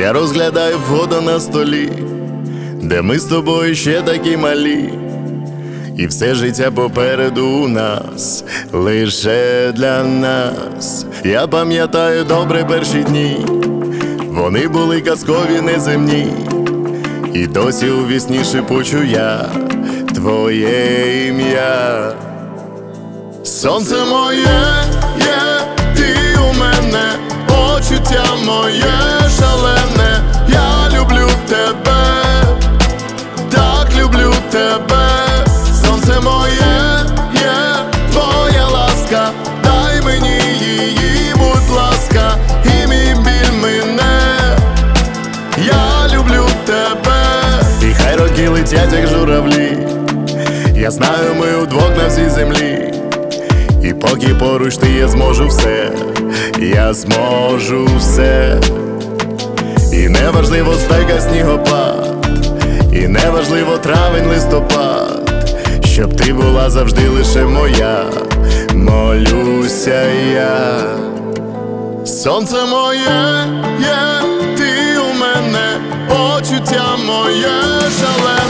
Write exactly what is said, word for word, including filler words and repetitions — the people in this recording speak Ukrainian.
Я розглядаю фото на столі, де ми з тобою ще такі малі, і все життя попереду у нас, лише для нас. Я пам'ятаю добре перші дні, вони були казкові, неземні, і досі у вісні шепочу я твоє ім'я. Сонце моє, є, ти у мене, почуття моє шалене. Я люблю тебе, так люблю тебе. Сонце моє, є, твоя ласка, дай мені її, будь ласка, і мій біль мине. Я люблю тебе. І хай роки летять, як журавлі, я знаю, ми удвох на всій землі. І поки поруч ти, я зможу все, я зможу все. І неважливо спека, снігопад, і неважливо травень, листопад, щоб ти була завжди лише моя, молюся я. Сонце моє, є, ти у мене, почуття моє шалене.